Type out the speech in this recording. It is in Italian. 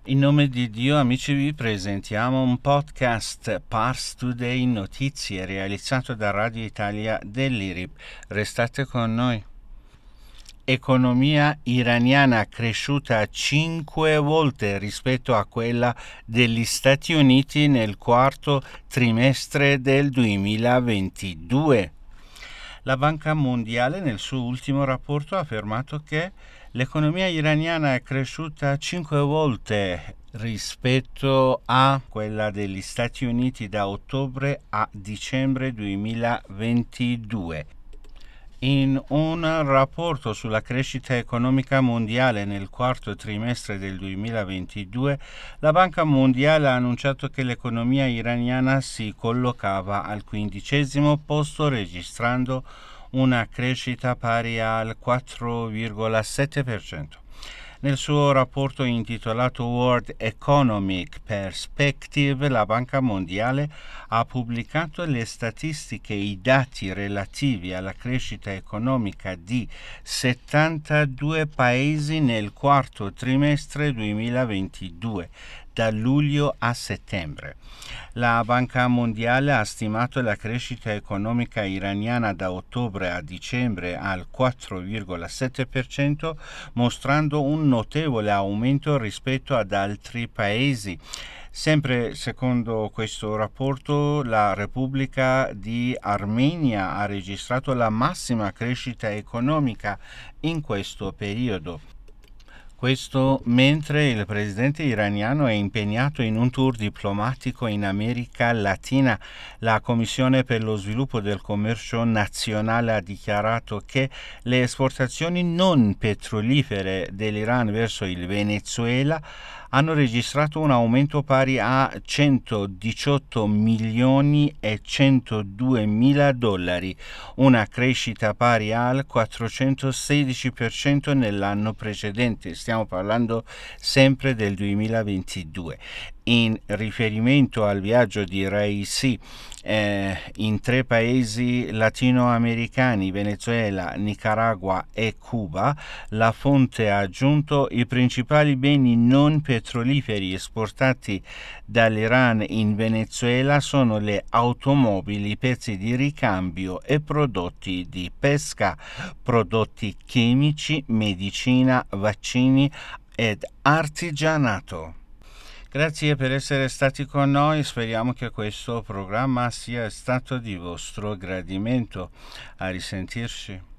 In nome di Dio, amici, vi presentiamo un podcast Pars Today Notizie realizzato da Radio Italia dell'IRIB. Restate con noi. Economia iraniana cresciuta 5 volte rispetto a quella degli Stati Uniti nel quarto trimestre del 2022. La Banca Mondiale nel suo ultimo rapporto ha affermato che l'economia iraniana è cresciuta 5 volte rispetto a quella degli Stati Uniti da ottobre a dicembre 2022. In un rapporto sulla crescita economica mondiale nel quarto trimestre del 2022, la Banca Mondiale ha annunciato che l'economia iraniana si collocava al 15° posto, registrando una crescita pari al 4,7%. Nel suo rapporto intitolato World Economic Perspective, la Banca Mondiale ha pubblicato le statistiche e i dati relativi alla crescita economica di 72 paesi nel quarto trimestre 2022, da luglio a settembre. La Banca Mondiale ha stimato la crescita economica iraniana da ottobre a dicembre al 4,7%, mostrando un notevole aumento rispetto ad altri paesi. Sempre secondo questo rapporto, la Repubblica di Armenia ha registrato la massima crescita economica in questo periodo. Questo mentre il presidente iraniano è impegnato in un tour diplomatico in America Latina. La Commissione per lo sviluppo del commercio nazionale ha dichiarato che le esportazioni non petrolifere dell'Iran verso il Venezuela hanno registrato un aumento pari a 118 milioni e 102 mila dollari, una crescita pari al 416% nell'anno precedente. Stiamo parlando sempre del 2022. In riferimento al viaggio di Raisi in 3 paesi latinoamericani, Venezuela, Nicaragua e Cuba, la fonte ha aggiunto i principali beni non petroliferi esportati dall'Iran in Venezuela sono le automobili, pezzi di ricambio e prodotti di pesca, prodotti chimici, medicina, vaccini ed artigianato. Grazie per essere stati con noi, speriamo che questo programma sia stato di vostro gradimento. A risentirci.